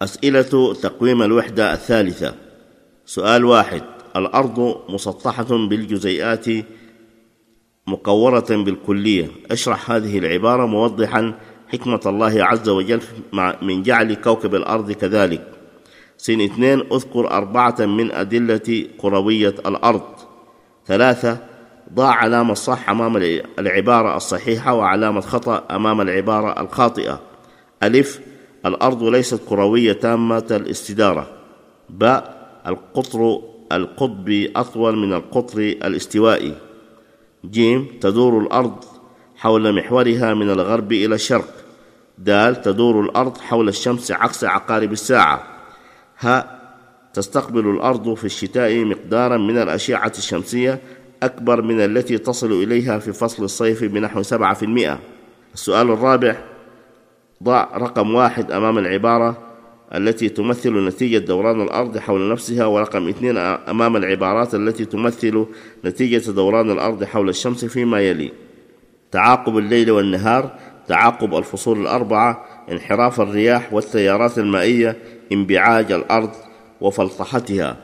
أسئلة تقويم الوحدة الثالثة. سؤال 1. الأرض مسطحة بالجزيئات مكورة بالكلية. اشرح هذه العبارة موضحا حكمة الله عز وجل من جعل كوكب الأرض كذلك. 2. اذكر 4 من أدلة كروية الأرض. 3. ضع علامة صح أمام العبارة الصحيحة وعلامة خطأ أمام العبارة الخاطئة. ألف: الأرض ليست كروية تامة الاستدارة. ب: القطر القطبي أطول من القطر الاستوائي. ج: تدور الأرض حول محورها من الغرب إلى الشرق. د: تدور الأرض حول الشمس عكس عقارب الساعة. ه: تستقبل الأرض في الشتاء مقدارا من الأشعة الشمسية أكبر من التي تصل إليها في فصل الصيف بنحو 7%. السؤال الرابع: ضع رقم 1 أمام العبارة التي تمثل نتيجة دوران الأرض حول نفسها، ورقم 2 أمام العبارات التي تمثل نتيجة دوران الأرض حول الشمس فيما يلي: تعاقب الليل والنهار، تعاقب الفصول ال4، انحراف الرياح والتيارات المائية، انبعاج الأرض وفلطحتها،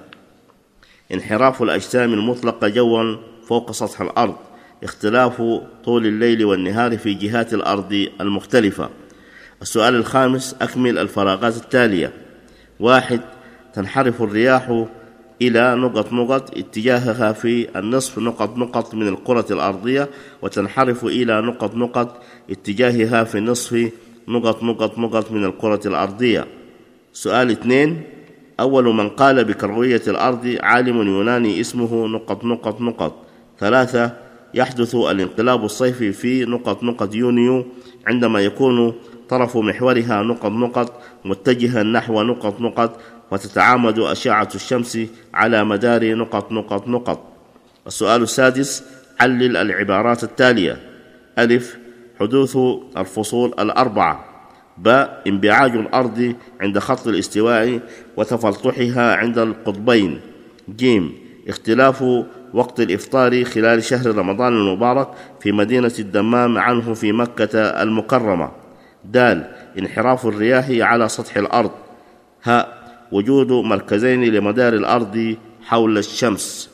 انحراف الأجسام المطلقة جوا فوق سطح الأرض، اختلاف طول الليل والنهار في جهات الأرض المختلفة. السؤال الخامس: أكمل الفراغات التالية. 1. تنحرف الرياح إلى نقط اتجاهها في النصف نقط من الكرة الأرضية، وتنحرف إلى نقط اتجاهها في النصف نقط من الكرة الأرضية. سؤال 2. أول من قال بكروية الأرض عالم يوناني اسمه نقط. 3. يحدث الانقلاب الصيفي في نقط يونيو عندما يكون طرف محورها نقط متجها نحو نقط وتتعامد أشعة الشمس على مدار نقط. السؤال السادس: علل العبارات التالية. ألف: حدوث الفصول ال4. ب: انبعاج الأرض عند خط الاستواء وتفلطحها عند القطبين. ج: اختلاف وقت الإفطار خلال شهر رمضان المبارك في مدينة الدمام عنه في مكة المكرمة. د: انحراف الرياح على سطح الأرض. ه: وجود مركزين لمدار الأرض حول الشمس.